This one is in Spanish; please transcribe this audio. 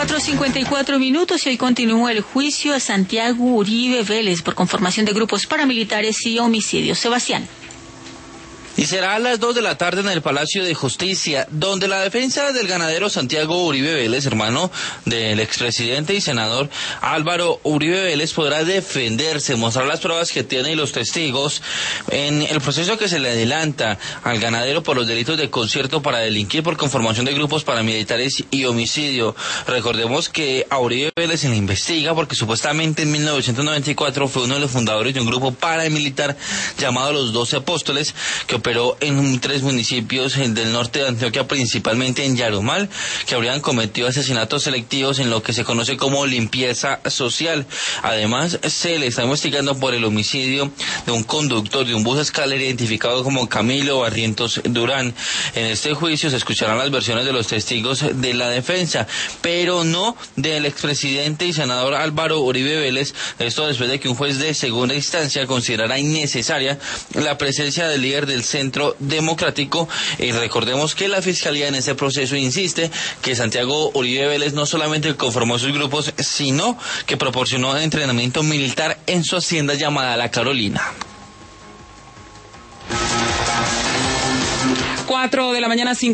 4:54 y hoy continúa el juicio a Santiago Uribe Vélez por conformación de grupos paramilitares y homicidios. Sebastián. Y será a las 2 de la tarde en el Palacio de Justicia, donde la defensa del ganadero Santiago Uribe Vélez, hermano del expresidente y senador Álvaro Uribe Vélez, podrá defenderse, mostrar las pruebas que tiene y los testigos en el proceso que se le adelanta al ganadero por los delitos de concierto para delinquir por conformación de grupos paramilitares y homicidio. Recordemos que a Uribe Vélez se le investiga porque supuestamente en 1994 fue uno de los fundadores de un grupo paramilitar llamado los 12 Apóstoles, que operó en 3 municipios del norte de Antioquia, principalmente en Yarumal, que habrían cometido asesinatos selectivos en lo que se conoce como limpieza social. Además, se le está investigando por el homicidio de un conductor de un bus escalera identificado como Camilo Barrientos Durán. En este juicio se escucharán las versiones de los testigos de la defensa, pero no del expresidente y senador Álvaro Uribe Vélez. Esto después de que un juez de segunda instancia considerara innecesaria la presencia del líder del Centro Democrático. Y recordemos que la Fiscalía en ese proceso insiste que Santiago Uribe Vélez no solamente conformó sus grupos, sino que proporcionó entrenamiento militar en su hacienda llamada La Carolina. 4 de la mañana.